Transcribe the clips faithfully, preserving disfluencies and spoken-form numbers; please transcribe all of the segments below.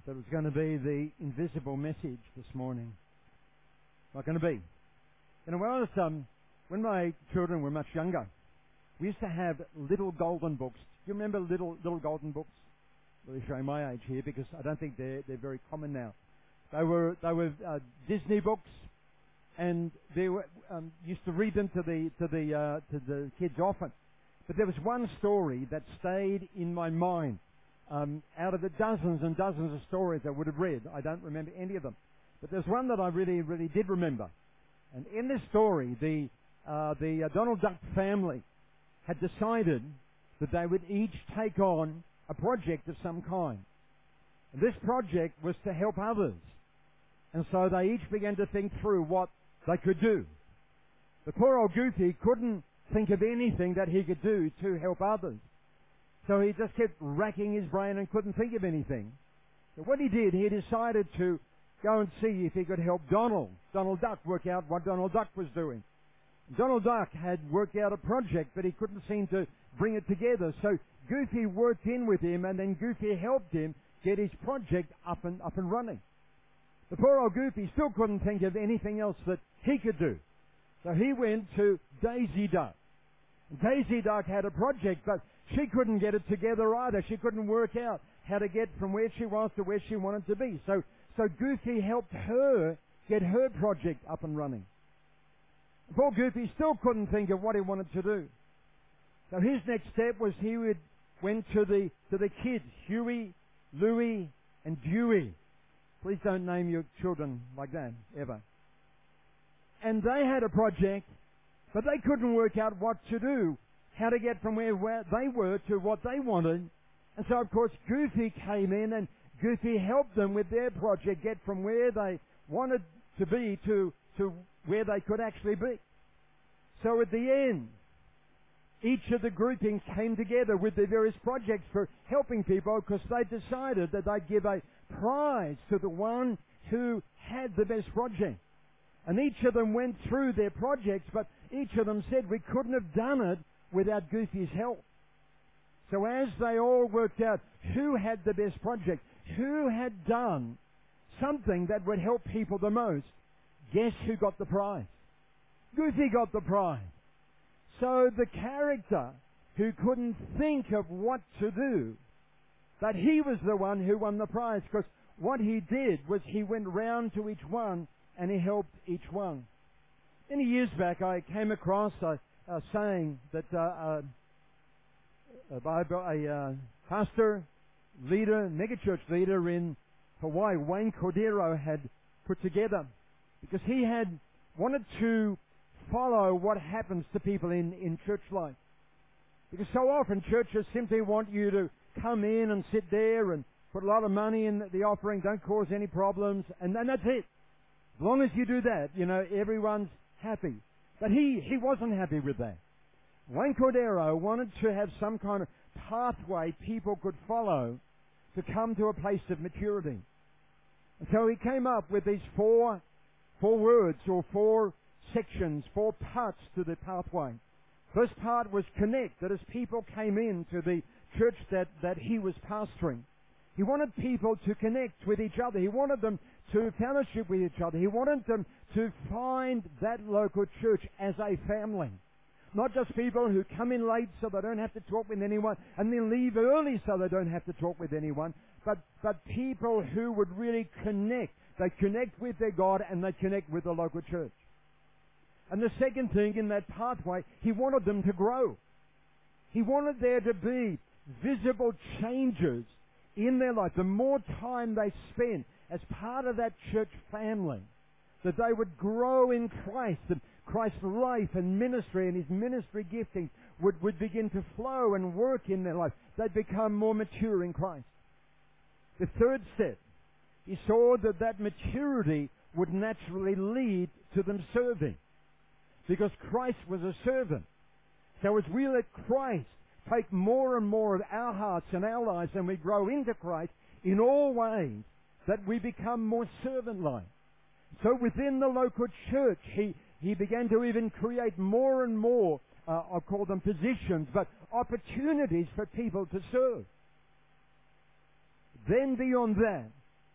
that was going to be the invisible message this morning. Not going to be. You know, when I was, um, when my children were much younger, we used to have little golden books. Do you remember little little golden books? Really showing my age here because I don't think they're they're very common now. They were they were uh, Disney books, and they were um, used to read them to the to the uh, to the kids often. But there was one story that stayed in my mind. Um, out of the dozens and dozens of stories I would have read, I don't remember any of them. But there's one that I really, really did remember. And in this story, the uh, the uh, Donald Duck family had decided that they would each take on a project of some kind. And this project was to help others. And so they each began to think through what they could do. The poor old Goofy couldn't think of anything that he could do to help others. So he just kept racking his brain and couldn't think of anything. So what he did, he decided to go and see if he could help Donald, Donald Duck, work out what Donald Duck was doing. Donald Duck had worked out a project, but he couldn't seem to bring it together. So Goofy worked in with him, and then Goofy helped him get his project up and up and running. The poor old Goofy still couldn't think of anything else that he could do. So he went to Daisy Duck. Daisy Duck had a project, but she couldn't get it together either. She couldn't work out how to get from where she was to where she wanted to be. So, so Goofy helped her get her project up and running. Poor Goofy still couldn't think of what he wanted to do. So his next step was he would went to the to the kids, Huey, Louie, and Dewey. Please don't name your children like that, ever. And they had a project, but they couldn't work out what to do, how to get from where, where they were to what they wanted. And so, of course, Goofy came in, and Goofy helped them with their project get from where they wanted to be to, to where they could actually be. So at the end, each of the groupings came together with their various projects for helping people, because they decided that they'd give a prize to the one who had the best project. And each of them went through their projects, but each of them said, we couldn't have done it without Goofy's help. So as they all worked out who had the best project, who had done something that would help people the most, guess who got the prize? Goofy got the prize. So the character who couldn't think of what to do, that he was the one who won the prize, because what he did was he went round to each one and he helped each one. Many years back I came across a, a saying that uh, a, Bible, a uh, pastor, leader, megachurch leader in Hawaii, Wayne Cordeiro, had put together, because he had wanted to follow what happens to people in, in church life. Because so often churches simply want you to come in and sit there and put a lot of money in the offering, don't cause any problems, and then that's it. As long as you do that, you know, everyone's happy. But he, he wasn't happy with that. Wayne Cordeiro wanted to have some kind of pathway people could follow to come to a place of maturity. And so he came up with these four, four words or four sections, four parts to the pathway. First part was connect, that as people came into the church that, that he was pastoring, he wanted people to connect with each other. He wanted them to fellowship with each other. He wanted them to find that local church as a family. Not just people who come in late so they don't have to talk with anyone, and then leave early so they don't have to talk with anyone, but, but people who would really connect. They connect with their God and they connect with the local church. And the second thing in that pathway, he wanted them to grow. He wanted there to be visible changes in their life. The more time they spent as part of that church family, that they would grow in Christ, and Christ's life and ministry and his ministry gifting would, would begin to flow and work in their life. They'd become more mature in Christ. The third step, he saw that that maturity would naturally lead to them serving, because Christ was a servant. So as we let Christ take more and more of our hearts and our lives, and we grow into Christ in all ways, that we become more servant-like. So within the local church, he, he began to even create more and more, uh, I'll call them positions, but opportunities for people to serve. Then beyond that,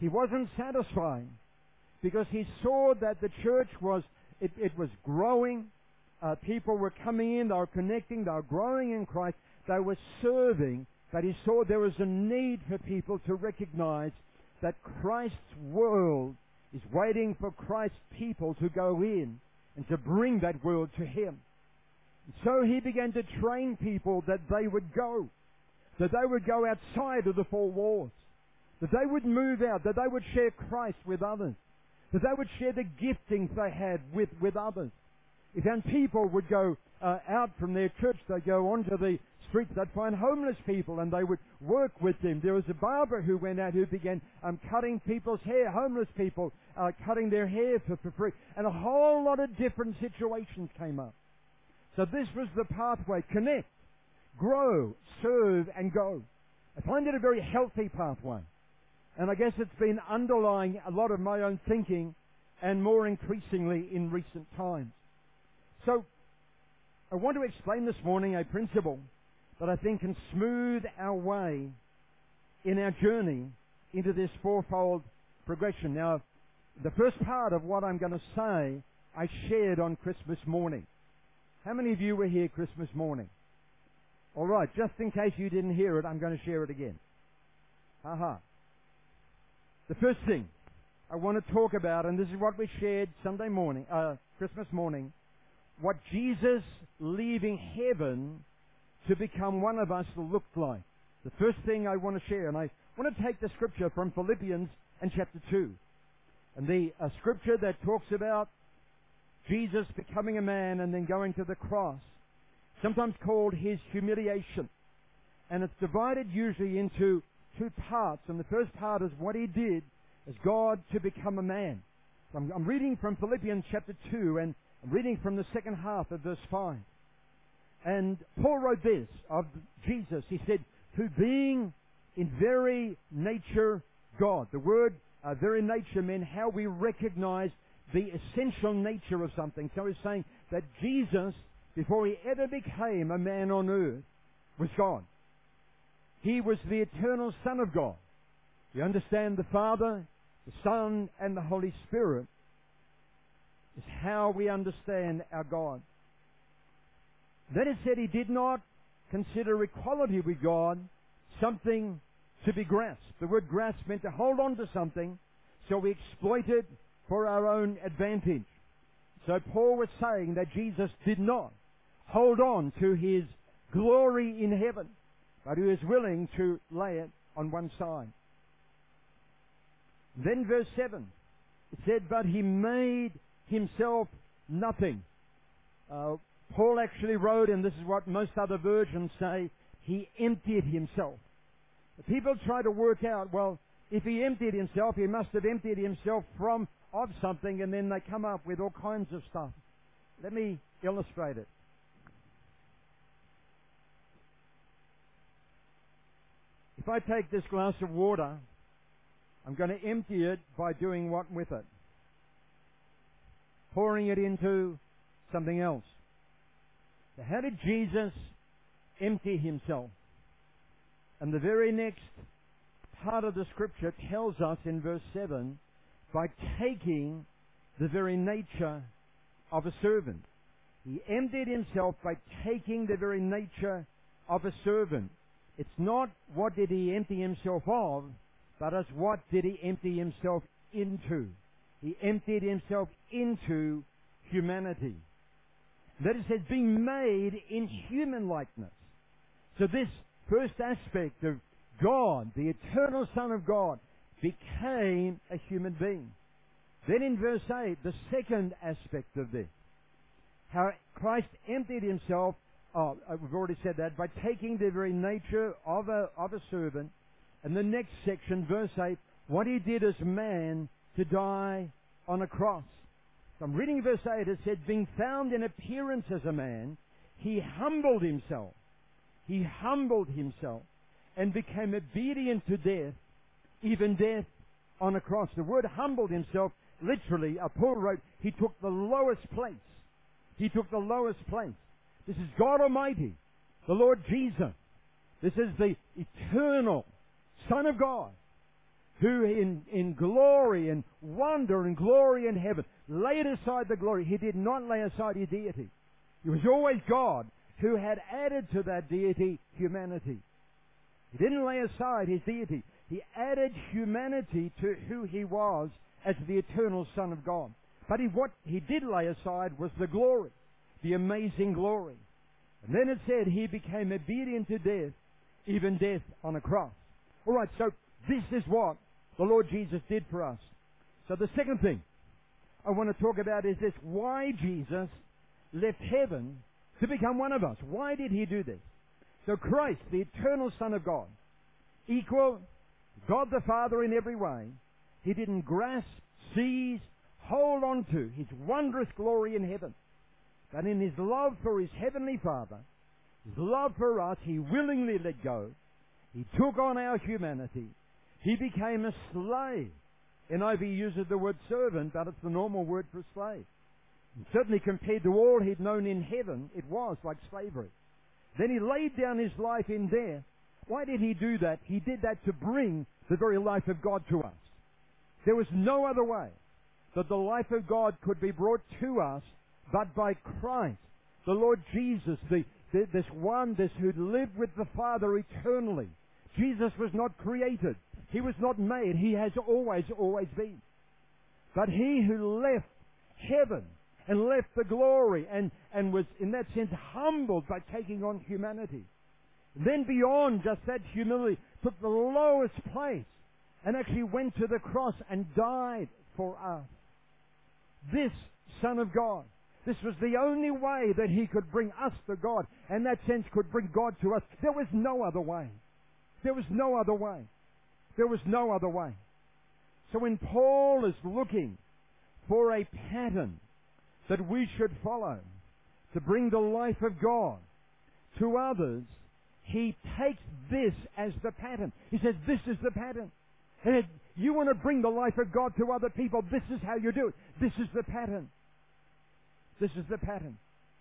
he wasn't satisfied because he saw that the church was, it, it was growing. Uh, people were coming in, they were connecting, they were growing in Christ, they were serving, but he saw there was a need for people to recognize that Christ's world is waiting for Christ's people to go in and to bring that world to him. And so he began to train people that they would go, that they would go outside of the four walls, that they would move out, that they would share Christ with others, that they would share the giftings they had with, with others. If then people would go uh, out from their church, they'd go onto the streets, they'd find homeless people and they would work with them. There was a barber who went out who began um, cutting people's hair, homeless people, uh, cutting their hair for, for free. And a whole lot of different situations came up. So this was the pathway: connect, grow, serve, and go. I find it a very healthy pathway. And I guess it's been underlying a lot of my own thinking, and more increasingly in recent times. So, I want to explain this morning a principle that I think can smooth our way in our journey into this fourfold progression. Now, the first part of what I'm going to say, I shared on Christmas morning. How many of you were here Christmas morning? All right, just in case you didn't hear it, I'm going to share it again. Aha. The first thing I want to talk about, and this is what we shared Sunday morning, uh, Christmas morning, what Jesus leaving heaven to become one of us looked like. The first thing I want to share, and I want to take the scripture from Philippians and chapter two. And the uh, scripture that talks about Jesus becoming a man and then going to the cross, sometimes called his humiliation. And it's divided usually into two parts. And the first part is what he did as God to become a man. So I'm, I'm reading from Philippians chapter two, and I'm reading from the second half of verse five. And Paul wrote this of Jesus. He said, who being in very nature God. The word uh, very nature meant how we recognize the essential nature of something. So he's saying that Jesus, before he ever became a man on earth, was God. He was the eternal Son of God. You understand the Father, the Son, and the Holy Spirit is how we understand our God. Then it said he did not consider equality with God something to be grasped. The word grasp meant to hold on to something, so we exploit it for our own advantage. So Paul was saying that Jesus did not hold on to his glory in heaven, but he was willing to lay it on one side. Then verse seven, it said, but he made himself nothing. Uh, Paul actually wrote, and this is what most other versions say, he emptied himself. The people try to work out, well, if he emptied himself, he must have emptied himself from of something, and then they come up with all kinds of stuff. Let me illustrate it. If I take this glass of water, I'm going to empty it by doing what with it? Pouring it into something else. So how did Jesus empty himself? And the very next part of the scripture tells us in verse seven, by taking the very nature of a servant. He emptied himself by taking the very nature of a servant. It's not what did he empty himself of, but as what did he empty himself into. He emptied himself into humanity. That it says, being made in human likeness. So this first aspect of God, the eternal Son of God, became a human being. Then in verse eight, the second aspect of this, how Christ emptied himself, oh, we've already said that, by taking the very nature of a, of a servant. And the next section, verse eight, what he did as man to die on a cross. So I'm reading verse eight, it said, being found in appearance as a man, he humbled himself. He humbled himself and became obedient to death, even death on a cross. The word humbled himself, literally, uh, Paul wrote, he took the lowest place. He took the lowest place. This is God Almighty, the Lord Jesus. This is the eternal Son of God who in, in glory and wonder and glory in heaven laid aside the glory. He did not lay aside his deity. He was always God who had added to that deity humanity. He didn't lay aside his deity. He added humanity to who he was as the eternal Son of God. But he, what he did lay aside was the glory, the amazing glory. And then it said he became obedient to death, even death on a cross. All right, so this is what the Lord Jesus did for us. So the second thing I want to talk about is this: why Jesus left heaven to become one of us. Why did he do this? So Christ, the eternal Son of God, equal God the Father in every way, he didn't grasp, seize, hold on to his wondrous glory in heaven. But in his love for his heavenly Father, his love for us, he willingly let go. He took on our humanity. He became a slave. N I V uses the word servant, but it's the normal word for slave. And certainly compared to all he'd known in heaven, it was like slavery. Then he laid down his life in death. Why did he do that? He did that to bring the very life of God to us. There was no other way that the life of God could be brought to us but by Christ, the Lord Jesus, the, the, this one this who lived with the Father eternally. Jesus was not created. He was not made. He has always, always been. But he who left heaven and left the glory and, and was, in that sense, humbled by taking on humanity. Then beyond just that humility, took the lowest place and actually went to the cross and died for us. This Son of God, this was the only way that he could bring us to God, and that sense could bring God to us. There was no other way. There was no other way. There was no other way. So when Paul is looking for a pattern that we should follow to bring the life of God to others, he takes this as the pattern. He says, this is the pattern. And you want to bring the life of God to other people, this is how you do it. This is the pattern. This is the pattern.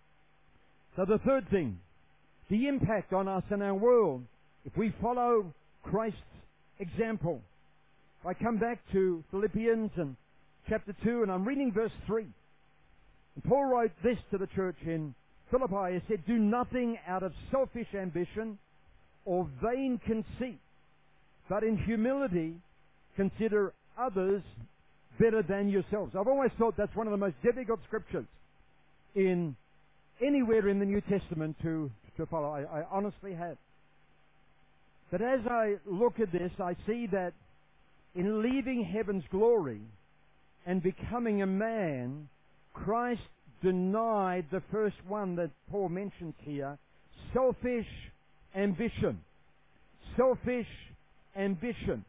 So the third thing, the impact on us and our world, if we follow Christ's example. I come back to Philippians and chapter two, and I'm reading verse three. And Paul wrote this to the church in Philippi. He said, do nothing out of selfish ambition or vain conceit, but in humility consider others better than yourselves. I've always thought that's one of the most difficult scriptures in anywhere in the New Testament to, to follow. I, I honestly have. But as I look at this, I see that in leaving heaven's glory and becoming a man, Christ denied the first one that Paul mentions here, selfish ambition. Selfish ambition.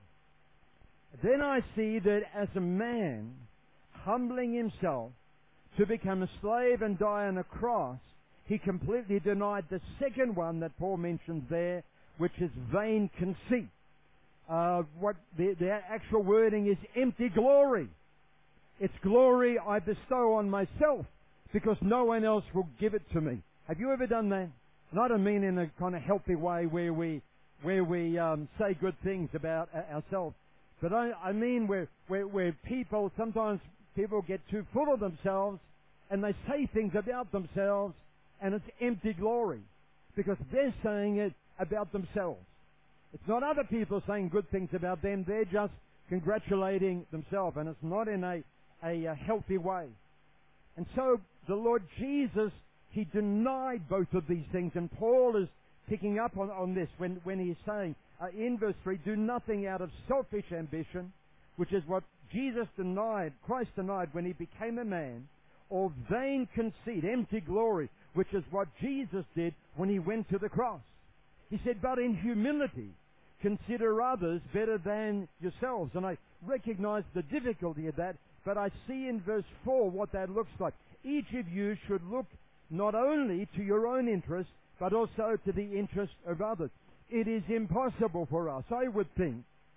Then I see that as a man, humbling himself to become a slave and die on a cross, he completely denied the second one that Paul mentions there, which is vain conceit. Uh, what the, the actual wording is empty glory. It's glory I bestow on myself because no one else will give it to me. Have you ever done that? And I don't mean in a kind of healthy way where we where we um, say good things about uh, ourselves, but I, I mean where, where where people sometimes people get too full of themselves and they say things about themselves and it's empty glory because they're saying it about themselves. It's not other people saying good things about them. They're just congratulating themselves, and it's not in a, a, a healthy way. And so the Lord Jesus, he denied both of these things, and Paul is picking up on, on this when, when he's saying uh, in verse three, do nothing out of selfish ambition, which is what Jesus denied, Christ denied when he became a man, or vain conceit, empty glory, which is what Jesus did when he went to the cross. He said, but in humility, consider others better than yourselves. And I recognize the difficulty of that, but I see in verse four what that looks like. Each of you should look not only to your own interest, but also to the interest of others. It is impossible for us, I would think,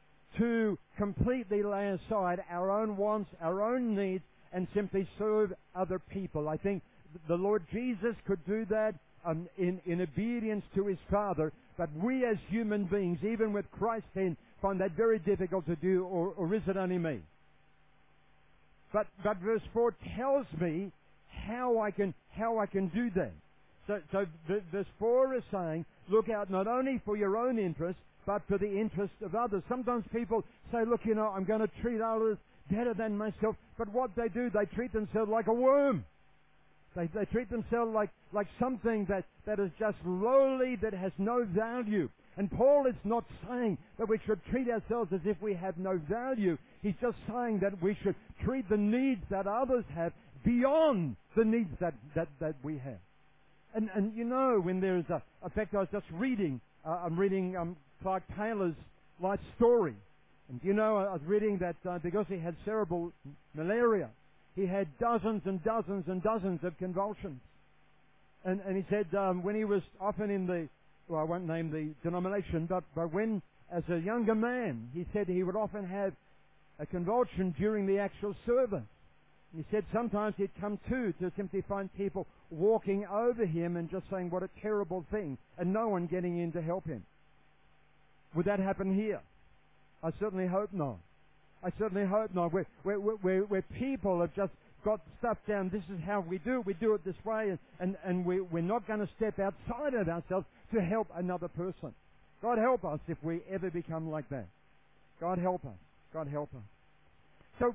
to completely lay aside our own wants, our own needs, and simply serve other people. I think the Lord Jesus could do that Um, in, in obedience to his Father, but we as human beings, even with Christ then find that very difficult to do, or, or is it only me? But, but verse four tells me how I can, how I can do that. So, so verse four is saying, look out not only for your own interest, but for the interest of others. Sometimes people say, look, you know, I'm going to treat others better than myself. But what they do, they treat themselves like a worm. They, they treat themselves like, like something that, that is just lowly, that has no value. And Paul is not saying that we should treat ourselves as if we have no value. He's just saying that we should treat the needs that others have beyond the needs that, that, that we have. And, and you know, when there is a, in fact, I was just reading, uh, I'm reading um, Clark Taylor's life story. And you know, I was reading that uh, because he had cerebral malaria, he had dozens and dozens and dozens of convulsions. And, and he said um, when he was often in the, well, I won't name the denomination, but, but when, as a younger man, he said he would often have a convulsion during the actual service. He said sometimes he'd come to to simply find people walking over him and just saying what a terrible thing, and no one getting in to help him. Would that happen here? I certainly hope not. I certainly hope not. Where, where, where, where people have just got stuff down, this is how we do it, we do it this way, and, and, and we, we're not going to step outside of ourselves to help another person. God help us if we ever become like that. God help us. God help us. So,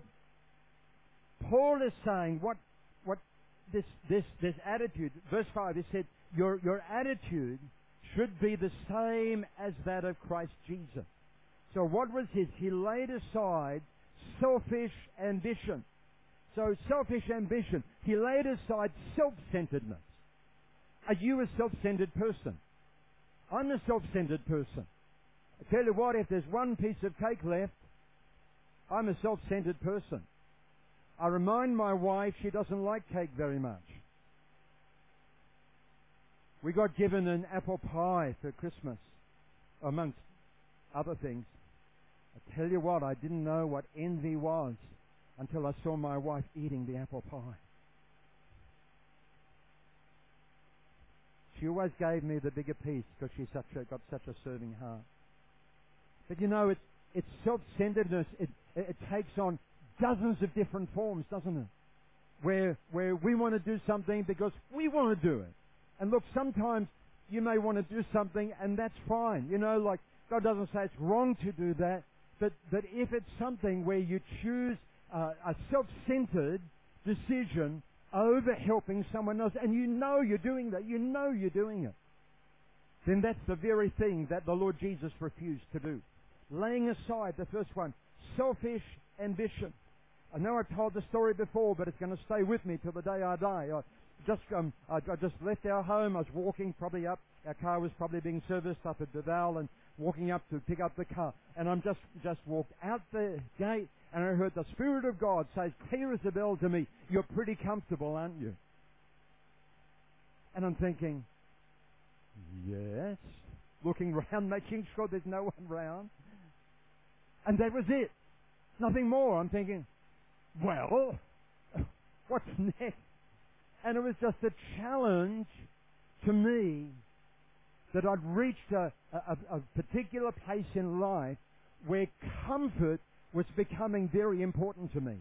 Paul is saying what what this this this attitude, verse five, he said, your your attitude should be the same as that of Christ Jesus. So what was his? He laid aside selfish ambition. So selfish ambition. He laid aside self-centeredness. Are you a self-centered person? I'm a self-centered person. I tell you what, if there's one piece of cake left, I'm a self-centered person. I remind my wife she doesn't like cake very much. We got given an apple pie for Christmas, amongst other things. I tell you what, I didn't know what envy was until I saw my wife eating the apple pie. She always gave me the bigger piece because she's such a, got such a serving heart. But you know, it's, it's self-centeredness. It, it, it takes on dozens of different forms, doesn't it? Where, where we want to do something because we want to do it. And look, sometimes you may want to do something and that's fine. You know, like God doesn't say it's wrong to do that, but, but if it's something where you choose uh, a self-centered decision over helping someone else, and you know you're doing that, you know you're doing it, then that's the very thing that the Lord Jesus refused to do. Laying aside, the first one, selfish ambition. I know I've told the story before, but it's going to stay with me till the day I die. I just, um, I, I just left our home. I was walking probably up. Our car was probably being serviced up at Duval, and walking up to pick up the car. And I'm just, just walked out the gate, and I heard the Spirit of God say, clear as a bell to me, you're pretty comfortable, aren't you? And I'm thinking, yes. Looking around, making sure there's no one around. And that was it. Nothing more. I'm thinking, well, what's next? And it was just a challenge to me that I'd reached a, a, a particular place in life where comfort was becoming very important to me.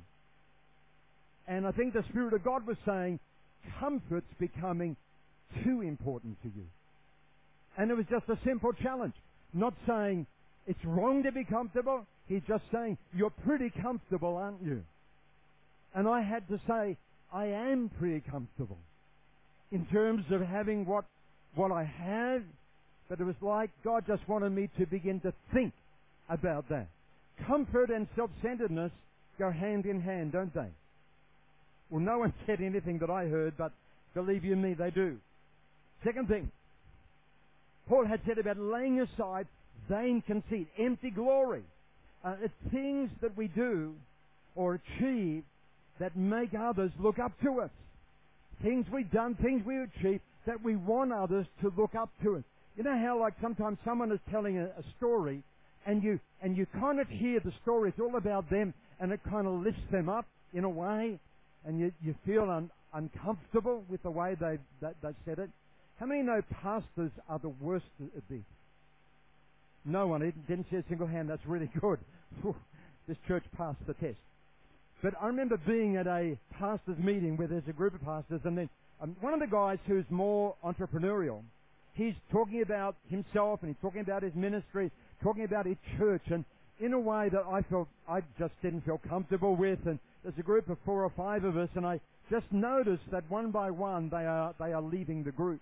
And I think the Spirit of God was saying, comfort's becoming too important to you. And it was just a simple challenge. Not saying it's wrong to be comfortable. He's just saying, you're pretty comfortable, aren't you? And I had to say, I am pretty comfortable in terms of having what, what I have. But it was like God just wanted me to begin to think about that. Comfort and self-centeredness go hand in hand, don't they? Well, no one said anything that I heard, but believe you me, they do. Second thing, Paul had said about laying aside vain conceit, empty glory. Uh, it's things that we do or achieve that make others look up to us. Things we've done, things we achieve that we want others to look up to us. You know how like sometimes someone is telling a, a story and you and you kind of hear the story, it's all about them, and it kind of lifts them up in a way, and you, you feel un, uncomfortable with the way they that they said it. How many know pastors are the worst at this? No one. It didn't see a single hand. That's really good. This church passed the test. But I remember being at a pastors' meeting where there's a group of pastors, and then um, one of the guys who's more entrepreneurial, he's talking about himself, and he's talking about his ministry, talking about his church, and in a way that I felt I just didn't feel comfortable with. And there's a group of four or five of us, and I just noticed that one by one they are they are leaving the group.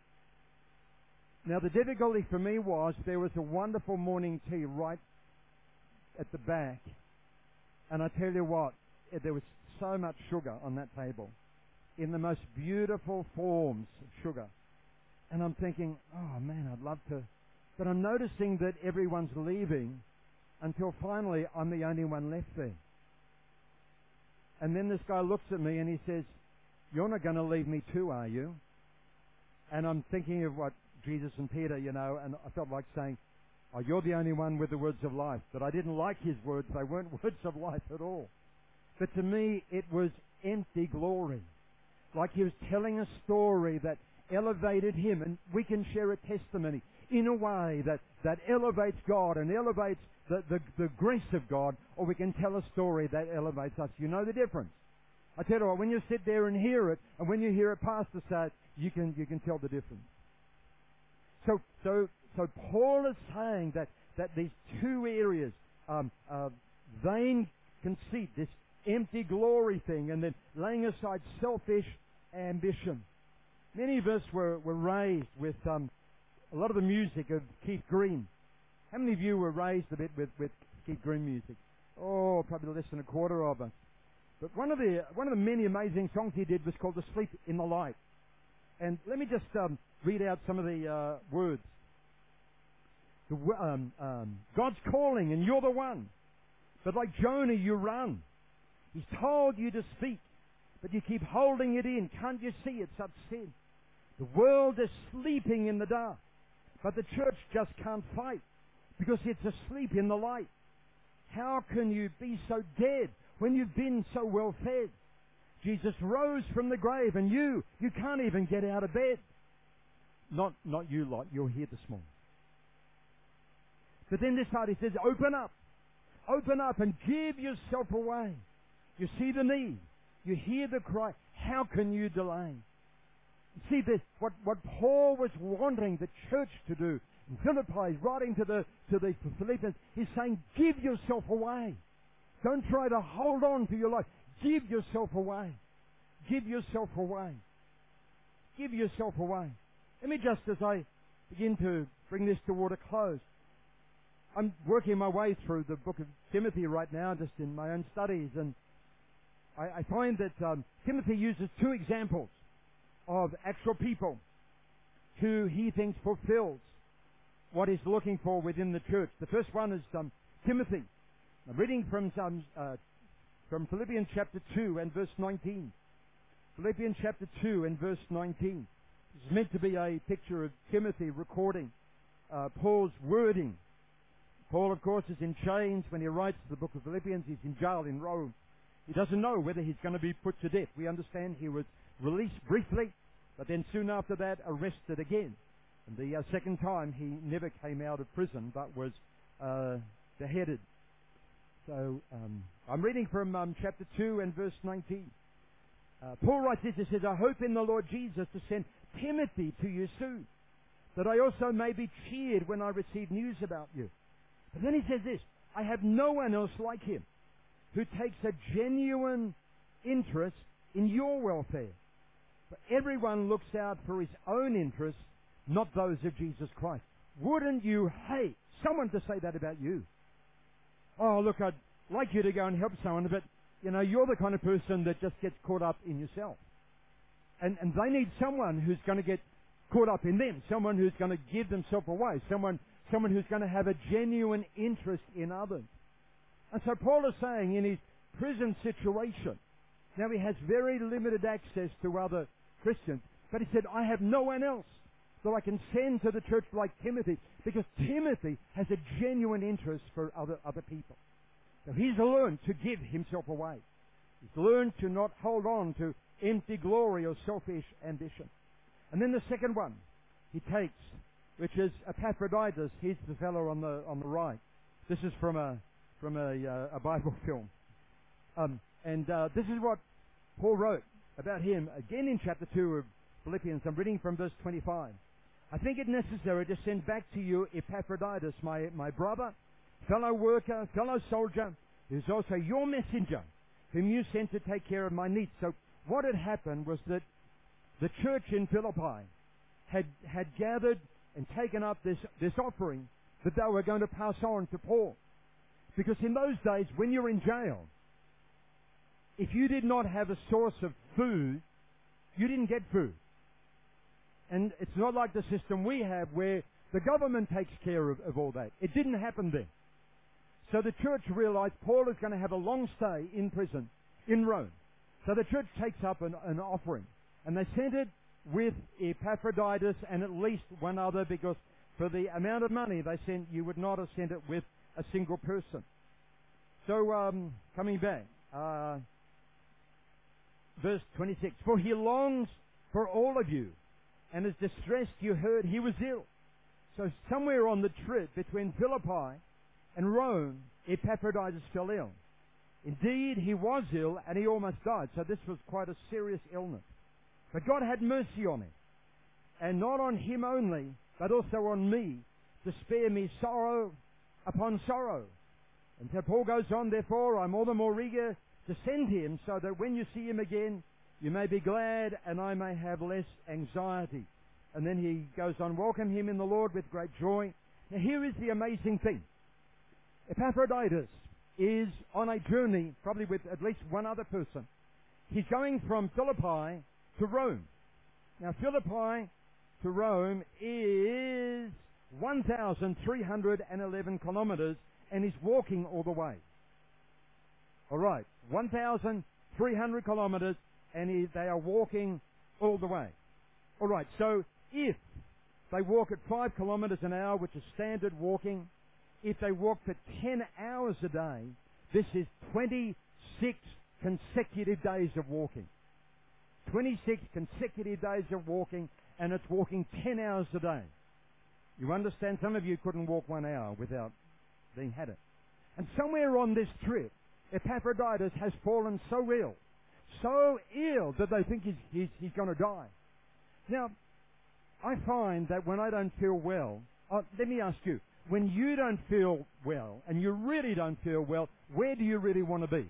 Now the difficulty for me was there was a wonderful morning tea right at the back, and I tell you what, there was so much sugar on that table, in the most beautiful forms of sugar. And I'm thinking, oh man, I'd love to. But I'm noticing that everyone's leaving until finally I'm the only one left there. And then this guy looks at me and he says, "You're not going to leave me too, are you?" And I'm thinking of what Jesus and Peter, you know, and I felt like saying, "Oh, you're the only one with the words of life." But I didn't like his words. They weren't words of life at all. But to me, it was empty glory. Like he was telling a story that elevated him, and we can share a testimony in a way that, that elevates God and elevates the, the, the grace of God, or we can tell a story that elevates us. You know the difference. I tell you what, when you sit there and hear it, and when you hear a pastor say it, you can, you can tell the difference. So, so, so Paul is saying that, that these two areas, um, uh, vain conceit, this empty glory thing, and then laying aside selfish ambition. Many of us were, were raised with um, a lot of the music of Keith Green. How many of you were raised a bit with, with Keith Green music? Oh, probably less than a quarter of us. But one of the one of the many amazing songs he did was called "Asleep in the Light." And let me just um, read out some of the uh, words. The, um, um, God's calling and you're the one. But like Jonah, you run. He's told you to speak, but you keep holding it in. Can't you see it's such sin? The world is sleeping in the dark, but the church just can't fight because it's asleep in the light. How can you be so dead when you've been so well fed? Jesus rose from the grave, and you, you can't even get out of bed. Not, not you lot, you're here this morning. But then this side he says, open up. Open up and give yourself away. You see the need. You hear the cry. How can you delay? See this, what, what Paul was wanting the church to do in Philippi, writing to the, to the Philippians, he's saying, give yourself away. Don't try to hold on to your life. Give yourself away. Give yourself away. Give yourself away. Let me just, as I begin to bring this toward a close, I'm working my way through the book of Timothy right now, just in my own studies, and I, I find that um, Timothy uses two examples of actual people who he thinks fulfills what he's looking for within the church. The first one is um, Timothy. I'm reading from some, uh, from Philippians chapter two and verse nineteen. Philippians chapter two and verse nineteen. This is meant to be a picture of Timothy recording uh, Paul's wording. Paul, of course, is in chains when he writes the book of Philippians. He's in jail in Rome. He doesn't know whether he's going to be put to death. We understand he was released briefly, but then soon after that arrested again. And the uh, second time he never came out of prison, but was uh, beheaded. So um, I'm reading from um, chapter two and verse nineteen. Uh, Paul writes this, he says, I hope in the Lord Jesus to send Timothy to you soon, that I also may be cheered when I receive news about you. But then he says this, I have no one else like him who takes a genuine interest in your welfare. But everyone looks out for his own interests, not those of Jesus Christ. Wouldn't you hate someone to say that about you? Oh, look, I'd like you to go and help someone, but, you know, you're the kind of person that just gets caught up in yourself. And, and they need someone who's going to get caught up in them, someone who's going to give themselves away, someone, someone who's going to have a genuine interest in others. And so Paul is saying in his prison situation, now he has very limited access to other Christians, but he said, I have no one else that I can send to the church like Timothy, because Timothy has a genuine interest for other, other people. So he's learned to give himself away. He's learned to not hold on to empty glory or selfish ambition. And then the second one, he takes which is Epaphroditus. He's the fellow on the on the right. This is from a from a, uh, a Bible film, um, and uh, this is what Paul wrote about him again in chapter two of Philippians. I'm reading from verse twenty-five. I think it necessary to send back to you Epaphroditus, my my brother, fellow worker, fellow soldier, who's also your messenger, whom you sent to take care of my needs. So what had happened was that the church in Philippi had had gathered and taken up this, this offering that they were going to pass on to Paul. Because in those days, when you're in jail, if you did not have a source of food, you didn't get food. And it's not like the system we have where the government takes care of, of all that. It didn't happen then. So the church realized Paul is going to have a long stay in prison in Rome. So the church takes up an, an offering. And they sent it with Epaphroditus and at least one other, because for the amount of money they sent, you would not have sent it with a single person. So, um, coming back, uh, verse twenty-six, for he longs for all of you, and is distressed you heard he was ill. So somewhere on the trip between Philippi and Rome, Epaphroditus fell ill. Indeed, he was ill, and he almost died. So this was quite a serious illness. But God had mercy on him, and not on him only, but also on me, to spare me sorrow upon sorrow. And so Paul goes on, therefore, I'm all the more eager to send him, so that when you see him again, you may be glad, and I may have less anxiety. And then he goes on, welcome him in the Lord with great joy. Now here is the amazing thing. Epaphroditus is on a journey, probably with at least one other person. He's going from Philippi to Rome. Now Philippi to Rome is one thousand three hundred eleven kilometers, and he's walking all the way. All right, one thousand three hundred kilometers, and he, they are walking all the way. All right, so if they walk at five kilometers an hour, which is standard walking, if they walk for ten hours a day, this is twenty-six consecutive days of walking. twenty-six consecutive days of walking, and it's walking ten hours a day. You understand? Some of you couldn't walk one hour without being had it. And somewhere on this trip, Epaphroditus has fallen so ill, so ill that they think he's, he's, he's going to die. Now, I find that when I don't feel well, oh, let me ask you, when you don't feel well, and you really don't feel well, where do you really want to be?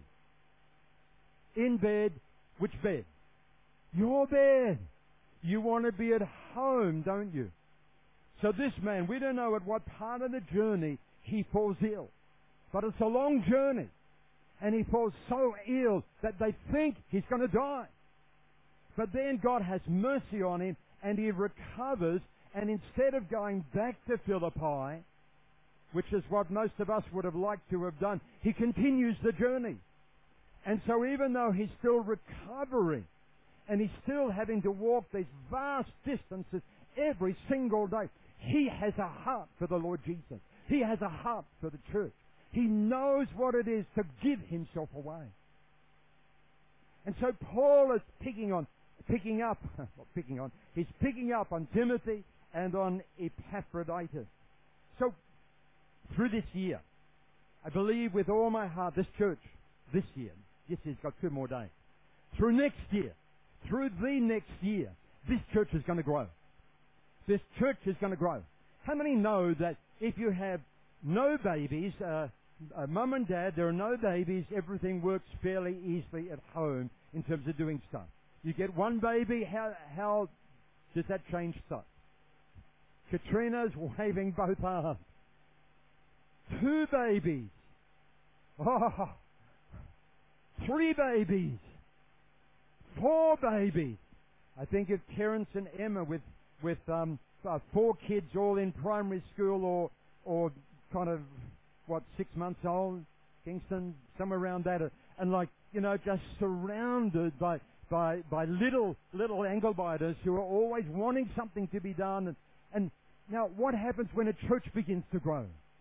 In bed. Which bed? Your bed. You want to be at home, don't you? So this man, we don't know at what part of the journey he falls ill. But it's a long journey. And he falls so ill that they think he's going to die. But then God has mercy on him, and he recovers, and instead of going back to Philippi, which is what most of us would have liked to have done, he continues the journey. And so even though he's still recovering, and he's still having to walk these vast distances every single day, he has a heart for the Lord Jesus. He has a heart for the church. He knows what it is to give himself away. And so Paul is picking on, picking up, not picking on, he's picking up on Timothy and on Epaphroditus. So, through this year, I believe with all my heart, this church, this year, this year's got two more days. Through next year, through the next year, this church is going to grow. This church is going to grow. How many know that if you have no babies, uh, uh, mum and dad, there are no babies, everything works fairly easily at home in terms of doing stuff. You get one baby, how, how does that change stuff? Katrina's waving both arms. Two babies. Oh, three babies. Four babies. I think of Terence and Emma with with um, uh, four kids all in primary school or or kind of what six months old, Kingston, somewhere around that, and like you know, just surrounded by by by little little ankle biters who are always wanting something to be done. And, and now, what happens when a church begins to grow?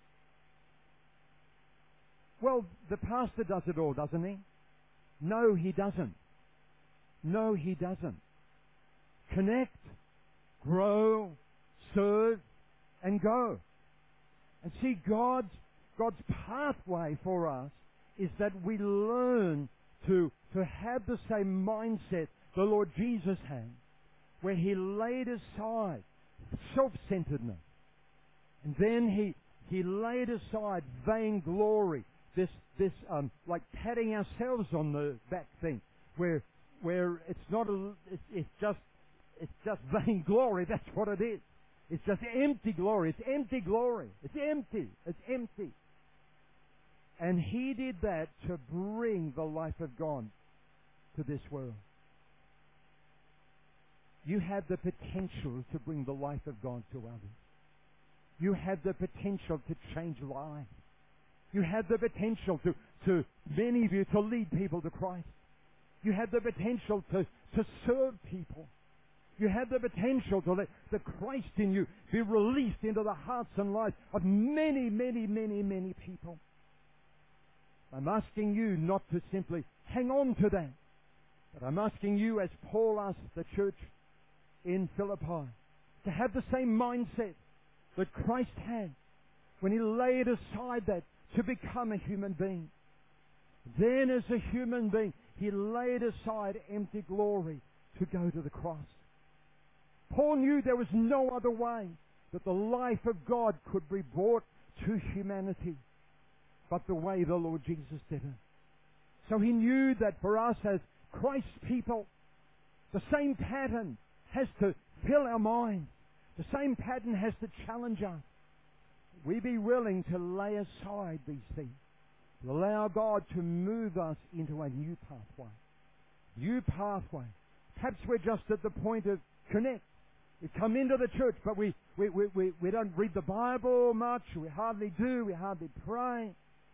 Well, the pastor does it all, doesn't he? No, he doesn't. No, he doesn't. Connect, grow, serve, and go. And see, God's, God's pathway for us is that we learn to, to have the same mindset the Lord Jesus had, where He laid aside self-centeredness. And then He, he laid aside vainglory, this, this um, like patting ourselves on the back thing, where, where it's not a, it's, it's just, it's just vainglory. That's what it is. It's just empty glory. It's empty glory. It's empty. It's empty. And He did that to bring the life of God to this world. You have the potential to bring the life of God to others. You have the potential to change lives. You have the potential to, to many of you, to lead people to Christ. You have the potential to, to serve people. You have the potential to let the Christ in you be released into the hearts and lives of many, many, many, many people. I'm asking you not to simply hang on to that, but I'm asking you, as Paul asked the church in Philippi, to have the same mindset that Christ had when He laid aside that to become a human being. Then as a human being, He laid aside empty glory to go to the cross. Paul knew there was no other way that the life of God could be brought to humanity but the way the Lord Jesus did it. So he knew that for us as Christ's people, the same pattern has to fill our minds. The same pattern has to challenge us. We be willing to lay aside these things, to allow God to move us into a new pathway. New pathway. Perhaps we're just at the point of connect. We come into the church, but we, we, we, we, we don't read the Bible much. We hardly do. We hardly pray.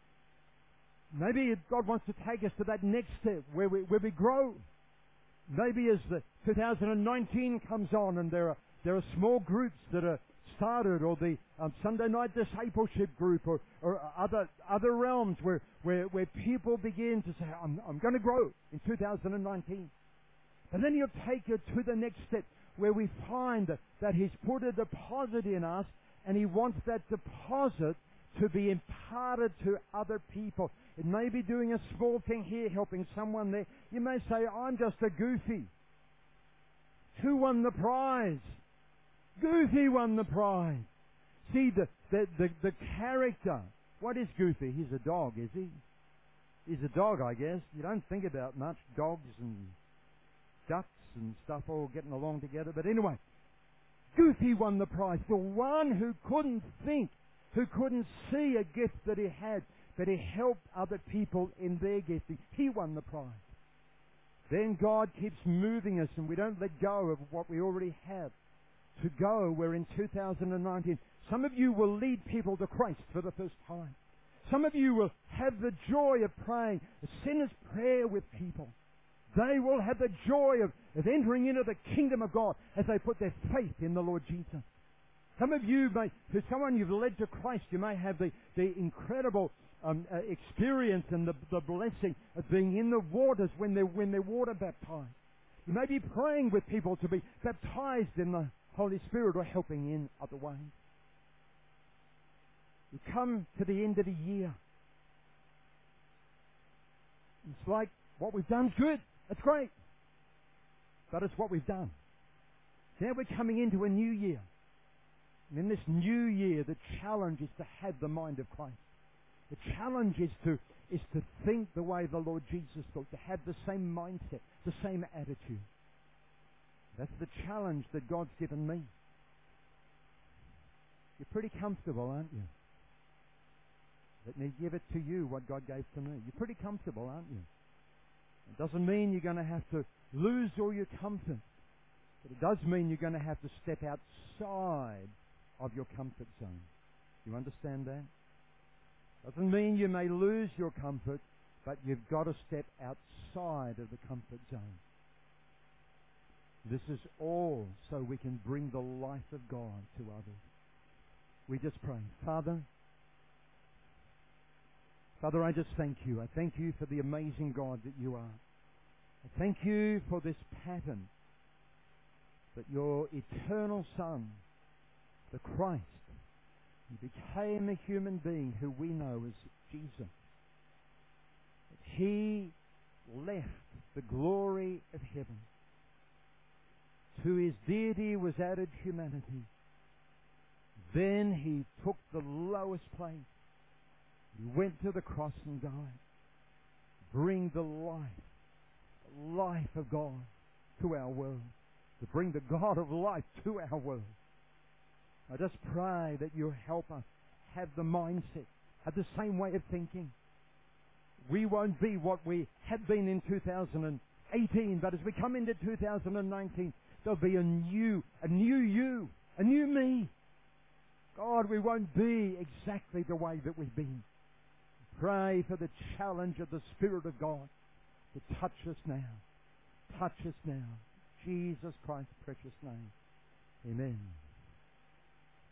Maybe God wants to take us to that next step where we, where we grow. Maybe as the two thousand nineteen comes on and there are, there are small groups that are started, or the um, Sunday night discipleship group, or, or other other realms where, where, where people begin to say, I'm, I'm going to grow in two thousand nineteen. And then He'll take you to the next step where we find that, that He's put a deposit in us, and He wants that deposit to be imparted to other people. It may be doing a small thing here, helping someone there. You may say, I'm just a goofy. Who won the prize? Goofy won the prize. See, the, the, the, the character. What is Goofy? He's a dog, is he? He's a dog, I guess. You don't think about much. Dogs and ducks and stuff all getting along together. But anyway, Goofy won the prize. The one who couldn't think, who couldn't see a gift that he had, but he helped other people in their gifting. He won the prize. Then God keeps moving us, and we don't let go of what we already have. To go, we're in two thousand nineteen. Some of you will lead people to Christ for the first time. Some of you will have the joy of praying a sinner's prayer with people. They will have the joy of, of entering into the kingdom of God as they put their faith in the Lord Jesus. Some of you may, for someone you've led to Christ, you may have the, the incredible um, uh, experience and the, the blessing of being in the waters when they're, when they're water baptized. You may be praying with people to be baptized in the Holy Spirit, or helping in other ways. We come to the end of the year. It's like what we've done's good. That's great. But it's what we've done. Now we're coming into a new year. And in this new year, the challenge is to have the mind of Christ. The challenge is to, is to think the way the Lord Jesus thought, to have the same mindset, the same attitude. That's the challenge that God's given me. You're pretty comfortable, aren't you? Let me give it to you, what God gave to me. You're pretty comfortable, aren't you? It doesn't mean you're going to have to lose all your comfort. But it does mean you're going to have to step outside of your comfort zone. You understand that? Doesn't mean you may lose your comfort, but you've got to step outside of the comfort zone. This is all so we can bring the life of God to others. We just pray. Father, Father, I just thank you. I thank you for the amazing God that you are. I thank you for this pattern that your eternal Son, the Christ, He became a human being who we know as Jesus. He left the glory of heaven. To his deity was added humanity. Then he took the lowest place. He went to the cross and died. Bring the life, the life of God to our world. To bring the God of life to our world. I just pray that you help us have the mindset, have the same way of thinking. We won't be what we have been in two thousand eighteen, but as we come into two thousand nineteen, there'll be a new, a new you, a new me. God, we won't be exactly the way that we've been. Pray for the challenge of the Spirit of God to touch us now. Touch us now. Jesus Christ's precious name. Amen.